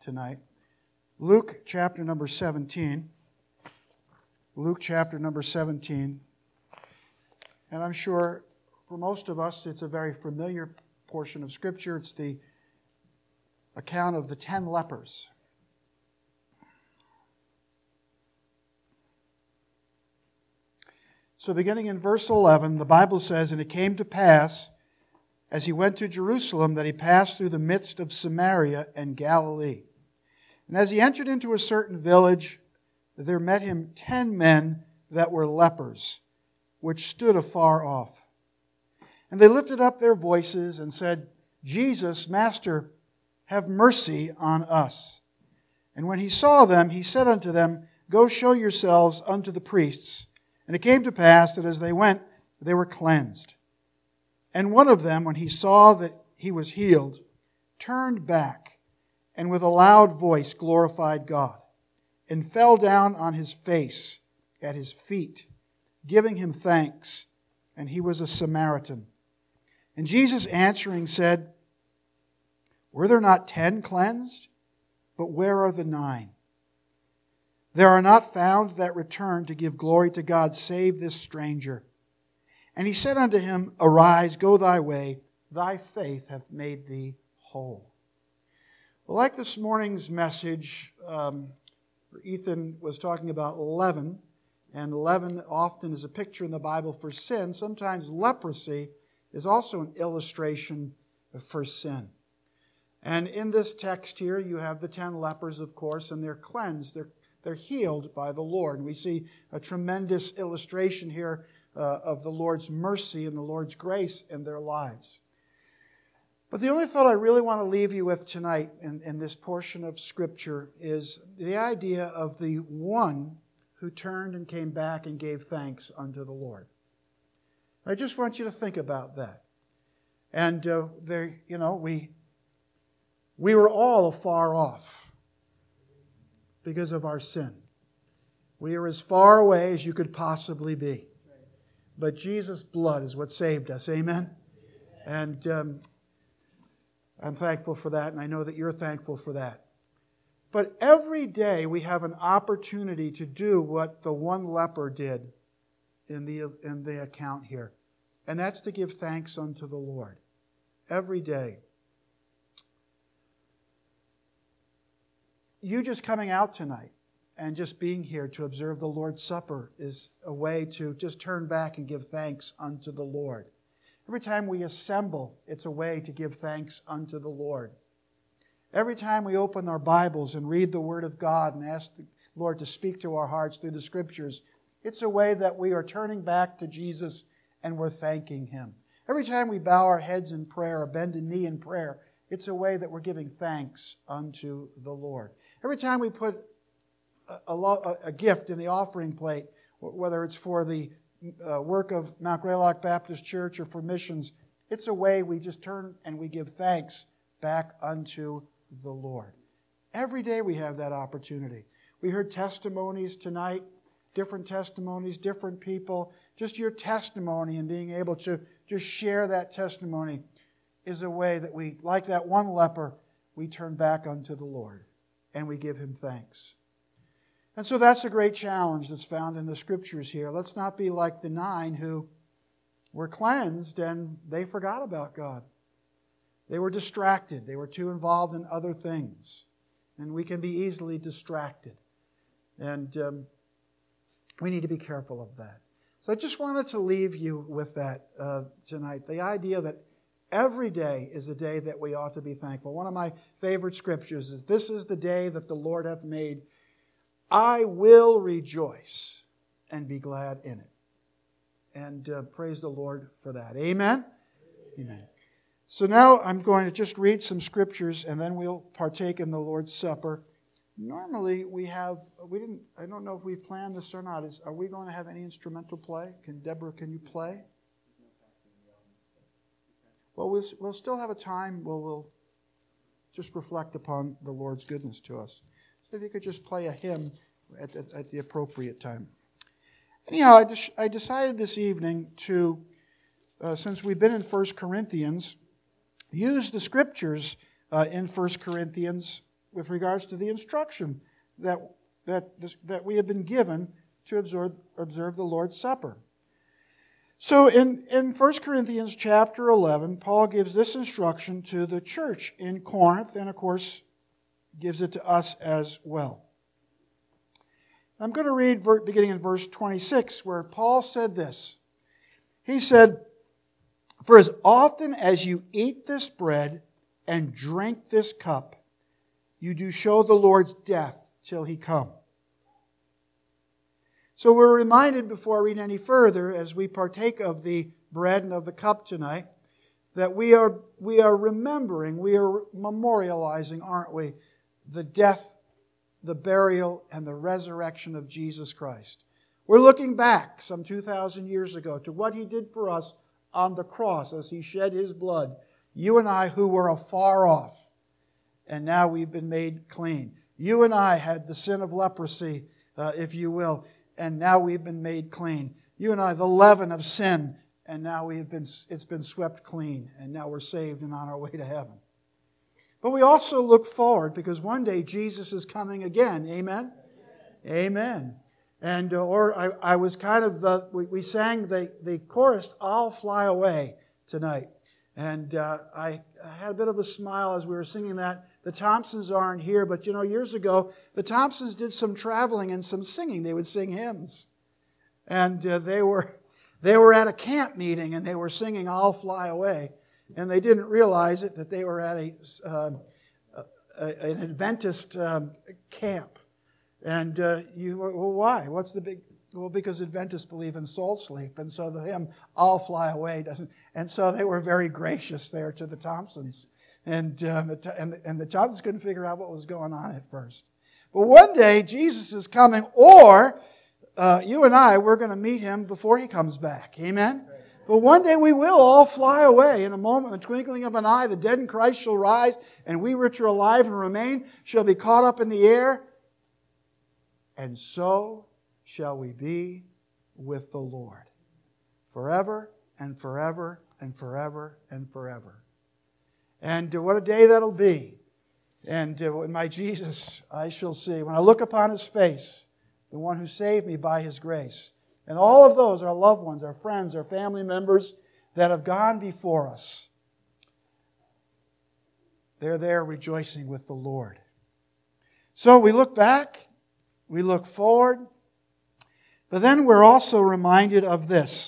tonight. Luke chapter number 17. Luke chapter number 17. And I'm sure for most of us it's a very familiar portion of Scripture. It's the account of the 10 lepers. So beginning in verse 11, the Bible says, "And it came to pass, as he went to Jerusalem, that he passed through the midst of Samaria and Galilee. And as he entered into a certain village, there met him 10 men that were lepers, which stood afar off. And they lifted up their voices and said, Jesus, Master, have mercy on us. And when he saw them, he said unto them, Go show yourselves unto the priests. And it came to pass that as they went, they were cleansed. And one of them, when he saw that he was healed, turned back, and with a loud voice glorified God, and fell down on his face at his feet, giving him thanks. And he was a Samaritan. And Jesus answering said, Were there not 10 cleansed? But where are the 9? There are not found that return to give glory to God, save this stranger. And he said unto him, Arise, go thy way, thy faith hath made thee whole." Well, like this morning's message, Ethan was talking about leaven, and leaven often is a picture in the Bible for sin. Sometimes leprosy is also an illustration for sin. And in this text here, you have the 10 lepers, of course, and they're cleansed. They're healed by the Lord. And we see a tremendous illustration here of the Lord's mercy and the Lord's grace in their lives. But the only thought I really want to leave you with tonight in this portion of Scripture is the idea of the one who turned and came back and gave thanks unto the Lord. I just want you to think about that. And we were all afar off because of our sin. We are as far away as you could possibly be. But Jesus' blood is what saved us. Amen? And I'm thankful for that, and I know that you're thankful for that. But every day we have an opportunity to do what the one leper did in the account here. And that's to give thanks unto the Lord. Every day. You just coming out tonight and just being here to observe the Lord's Supper is a way to just turn back and give thanks unto the Lord. Every time we assemble, it's a way to give thanks unto the Lord. Every time we open our Bibles and read the Word of God and ask the Lord to speak to our hearts through the Scriptures, it's a way that we are turning back to Jesus and we're thanking Him. Every time we bow our heads in prayer or bend a knee in prayer, it's a way that we're giving thanks unto the Lord. Every time we put a gift in the offering plate, whether it's for the work of Mount Greylock Baptist Church or for missions, it's a way we just turn and we give thanks back unto the Lord. Every day we have that opportunity. We heard testimonies tonight, different testimonies, different people. Just your testimony and being able to just share that testimony is a way that we, like that one leper, we turn back unto the Lord and we give Him thanks. And so that's a great challenge that's found in the Scriptures here. Let's not be like the 9 who were cleansed and they forgot about God. They were distracted. They were too involved in other things. And we can be easily distracted. And we need to be careful of that. So I just wanted to leave you with that tonight. The idea that every day is a day that we ought to be thankful. One of my favorite scriptures is, "This is the day that the Lord hath made. I will rejoice and be glad in it." And praise the Lord for that. Amen? Amen. So now I'm going to just read some scriptures and then we'll partake in the Lord's Supper. Normally I don't know if we planned this or not. Are we going to have any instrumental play? Deborah, can you play? Well, we'll still have a time where we'll just reflect upon the Lord's goodness to us. So if you could just play a hymn at the appropriate time. Anyhow, I decided this evening to, since we've been in 1 Corinthians, use the Scriptures in 1 Corinthians with regards to the instruction that we have been given to observe the Lord's Supper. So in 1 Corinthians chapter 11, Paul gives this instruction to the church in Corinth, and of course gives it to us as well. I'm going to read beginning in verse 26, where Paul said this. He said, "For as often as you eat this bread and drink this cup, you do show the Lord's death till He come." So we're reminded, before I read any further, as we partake of the bread and of the cup tonight, that we are remembering, we are memorializing, aren't we, the death, the burial, and the resurrection of Jesus Christ. We're looking back some 2,000 years ago to what He did for us on the cross as He shed His blood. You and I who were afar off, and now we've been made clean. You and I had the sin of leprosy, if you will, and now we've been made clean. You and I, the leaven of sin, and now it's been swept clean, and now we're saved and on our way to heaven. But we also look forward, because one day Jesus is coming again. Amen? Amen. And I was kind of, we sang the chorus, "I'll Fly Away," tonight. And I had a bit of a smile as we were singing that. The Thompsons aren't here, but years ago, the Thompsons did some traveling and some singing. They would sing hymns. And they were at a camp meeting, and they were singing "I'll Fly Away." And they didn't realize it, that they were at an Adventist camp. And why? What's the big... Well, because Adventists believe in soul sleep, and so the hymn "I'll Fly Away" doesn't. And so they were very gracious there to the Thompsons, and the Thompsons couldn't figure out what was going on at first. But one day Jesus is coming, or you and I, we're going to meet Him before He comes back. Amen. But one day we will all fly away. In a moment, in the twinkling of an eye, the dead in Christ shall rise, and we which are alive and remain shall be caught up in the air, and so shall we be with the Lord forever and forever and forever and forever. And what a day that'll be. And my Jesus I shall see. When I look upon His face, the one who saved me by His grace. And all of those, our loved ones, our friends, our family members that have gone before us, they're there rejoicing with the Lord. So we look back, we look forward, but then we're also reminded of this.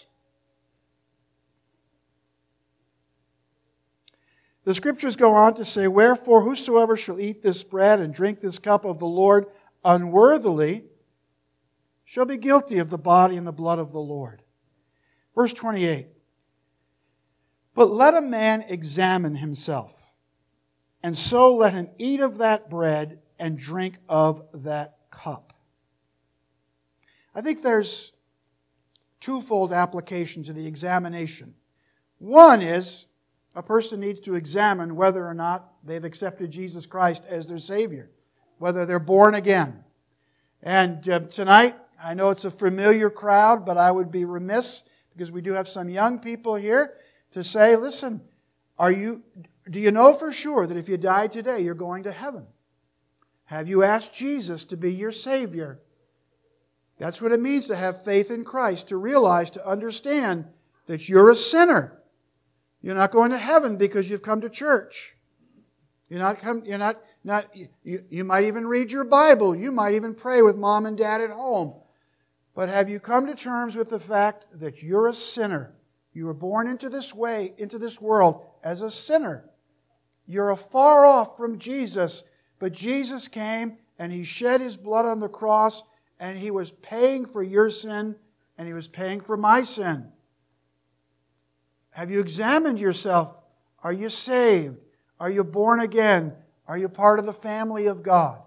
The Scriptures go on to say, "Wherefore whosoever shall eat this bread and drink this cup of the Lord unworthily shall be guilty of the body and the blood of the Lord." Verse 28. "But let a man examine himself, and so let him eat of that bread and drink of that cup." I think there's twofold application to the examination. One is a person needs to examine whether or not they've accepted Jesus Christ as their Savior, whether they're born again. And tonight, I know it's a familiar crowd, but I would be remiss, because we do have some young people here, to say, listen, do you know for sure that if you die today, you're going to heaven? Have you asked Jesus to be your Savior? That's what it means to have faith in Christ, to realize, to understand that you're a sinner. You're not going to heaven because you've come to church. You might even read your Bible. You might even pray with mom and dad at home. But have you come to terms with the fact that you're a sinner? You were born into this world as a sinner. You're afar off from Jesus, but Jesus came and He shed His blood on the cross, and He was paying for your sin, and He was paying for my sin. Have you examined yourself? Are you saved? Are you born again? Are you part of the family of God?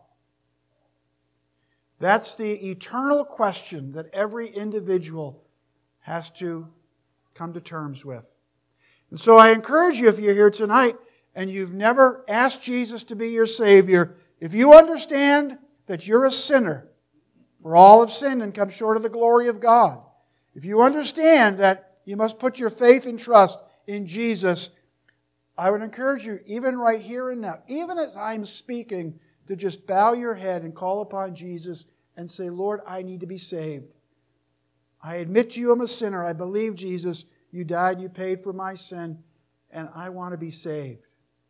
That's the eternal question that every individual has to come to terms with. And so I encourage you, if you're here tonight and you've never asked Jesus to be your Savior, if you understand that you're a sinner, for all have sinned and come short of the glory of God, if you understand that you must put your faith and trust in Jesus, I would encourage you, even right here and now, even as I'm speaking, to just bow your head and call upon Jesus and say, Lord, I need to be saved. I admit to you I'm a sinner. I believe, Jesus, you died, you paid for my sin, and I want to be saved.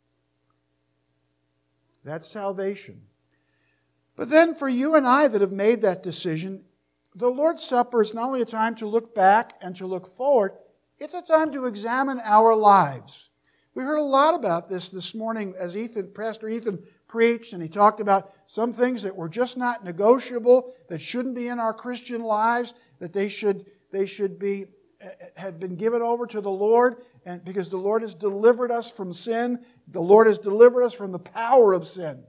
That's salvation. But then for you and I that have made that decision, the Lord's Supper is not only a time to look back and to look forward, it's a time to examine our lives. We heard a lot about this morning as Pastor Ethan preached, and he talked about some things that were just not negotiable, that shouldn't be in our Christian lives, that they should have been given over to the Lord, and because the Lord has delivered us from sin, the Lord has delivered us from the power of sin.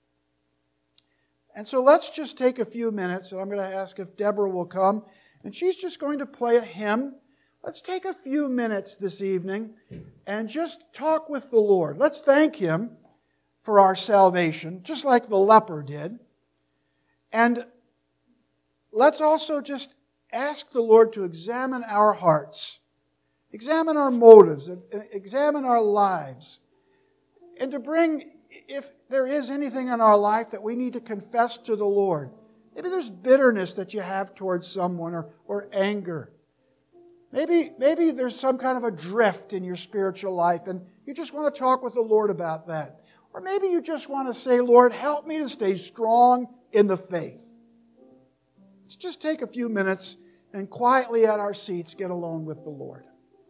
And so let's just take a few minutes, and I'm going to ask if Deborah will come, and she's just going to play a hymn. Let's take a few minutes this evening and just talk with the Lord. Let's thank Him for our salvation, just like the leper did. And let's also just ask the Lord to examine our hearts, examine our motives, examine our lives, and to bring, if there is anything in our life that we need to confess to the Lord. Maybe there's bitterness that you have towards someone or anger. Maybe there's some kind of a drift in your spiritual life and you just want to talk with the Lord about that. Or maybe you just want to say, Lord, help me to stay strong in the faith. Let's just take a few minutes and quietly at our seats get alone with the Lord.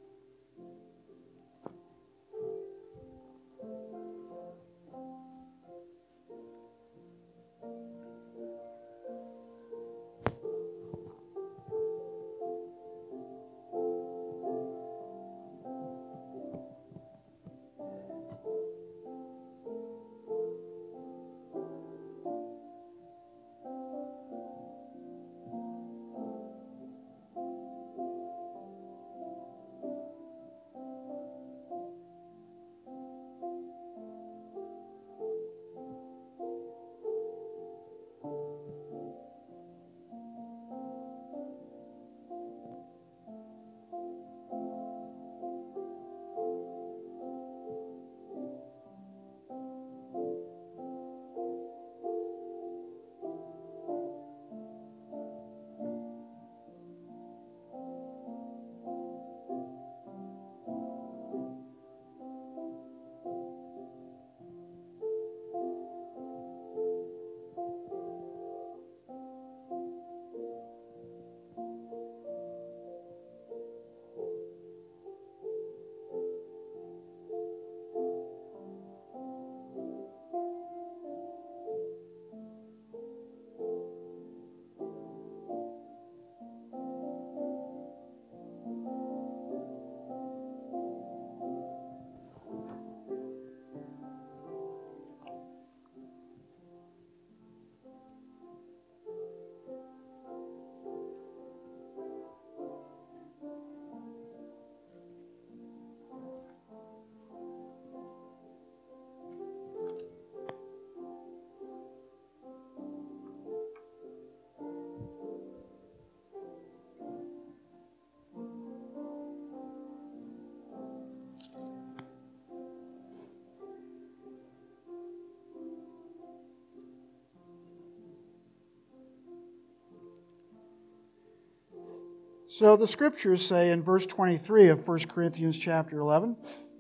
So the Scriptures say in verse 23 of 1 Corinthians chapter 11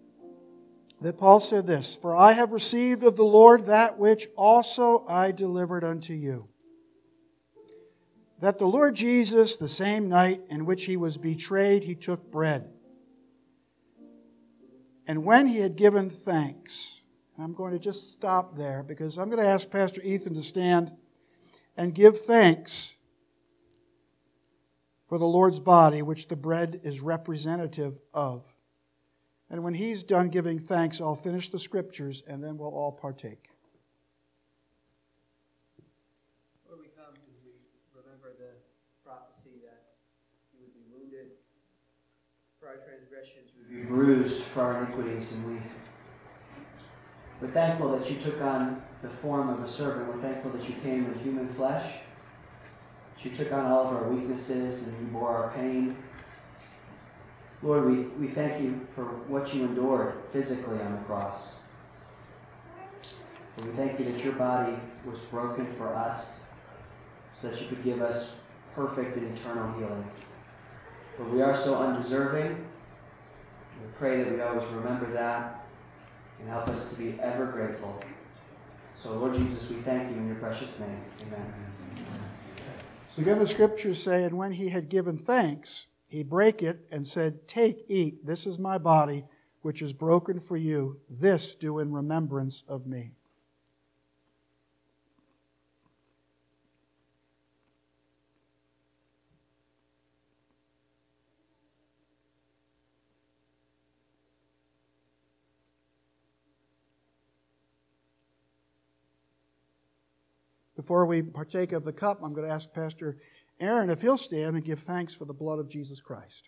that Paul said this, "For I have received of the Lord that which also I delivered unto you, that the Lord Jesus, the same night in which He was betrayed, He took bread. And when He had given thanks," and I'm going to just stop there because I'm going to ask Pastor Ethan to stand and give thanks for the Lord's body, which the bread is representative of. And when he's done giving thanks, I'll finish the Scriptures and then we'll all partake. Lord, we come and we remember the prophecy that He would be wounded for our transgressions, He would be bruised for our iniquities, and we're thankful that You took on the form of a servant. We're thankful that You came in human flesh. You took on all of our weaknesses and You bore our pain. Lord, we thank You for what You endured physically on the cross. And we thank you that your body was broken for us so that you could give us perfect and eternal healing. But we are so undeserving. We pray that we always remember that and help us to be ever grateful. So, Lord Jesus, we thank you in your precious name. Amen. So again, the scriptures say, and when he had given thanks, he brake it and said, "Take, eat, this is my body, which is broken for you. This do in remembrance of me." Before we partake of the cup, I'm going to ask Pastor Aaron if he'll stand and give thanks for the blood of Jesus Christ.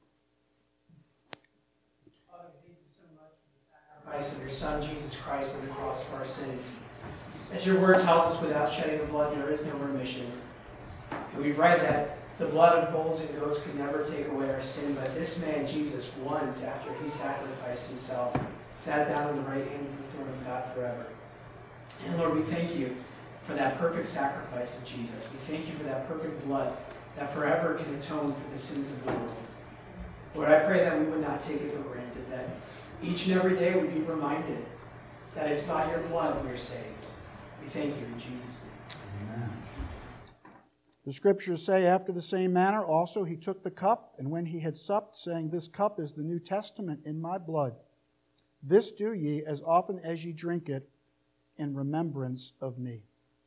Father, thank you so much for the sacrifice of your Son, Jesus Christ, on the cross for our sins. As your word tells us, without shedding of blood, there is no remission. And we've read that the blood of bulls and goats could never take away our sin, but this man, Jesus, once after he sacrificed himself, sat down on the right hand of the throne of God forever. And Lord, we thank you for that perfect sacrifice of Jesus. We thank you for that perfect blood that forever can atone for the sins of the world. Lord, I pray that we would not take it for granted, that each and every day we'd be reminded that it's by your blood we are saved. We thank you in Jesus' name. Amen. The scriptures say, after the same manner also he took the cup, and when he had supped, saying, "This cup is the New Testament in my blood. This do ye as often as ye drink it in remembrance of me."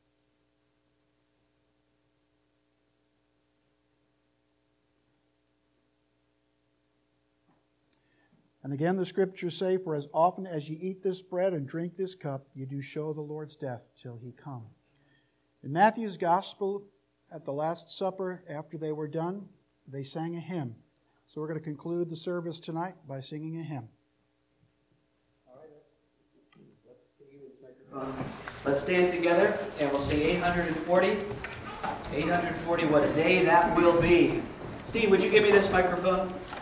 And again, the scriptures say, "For as often as ye eat this bread and drink this cup, ye do show the Lord's death till he come." In Matthew's Gospel, at the Last Supper, after they were done, they sang a hymn. So we're going to conclude the service tonight by singing a hymn. All right, let's give you this microphone. Let's stand together and we'll sing 840. 840, what a day that will be. Steve, would you give me this microphone?